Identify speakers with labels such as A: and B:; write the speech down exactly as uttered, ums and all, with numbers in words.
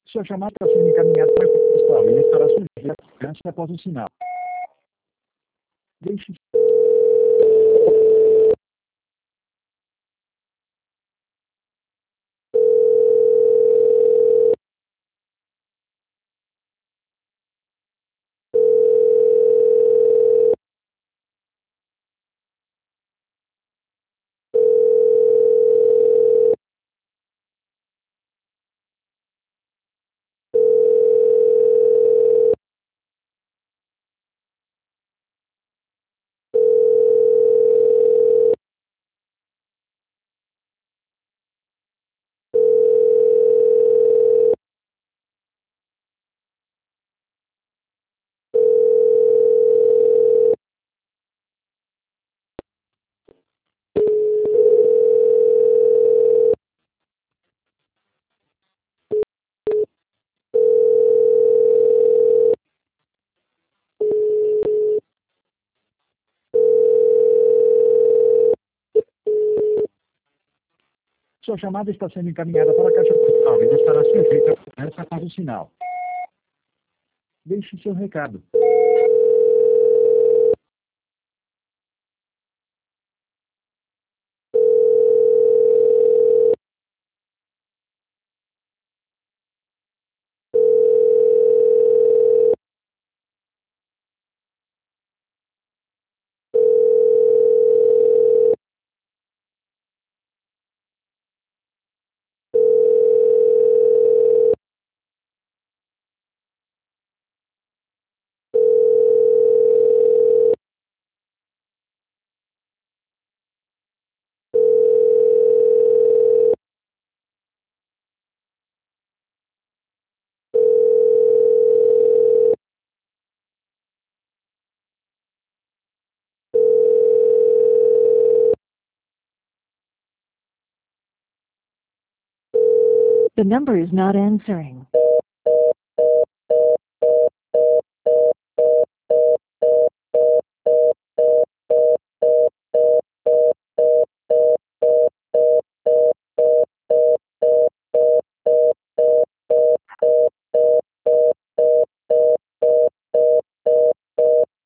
A: Sua chamada está sendo encaminhada para a postal e estará sujeita a segurança após o sinal. Deixe Sua chamada está sendo encaminhada para a caixa postal e estará sujeita a segurança após o sinal. Deixe seu recado.
B: The number is not answering.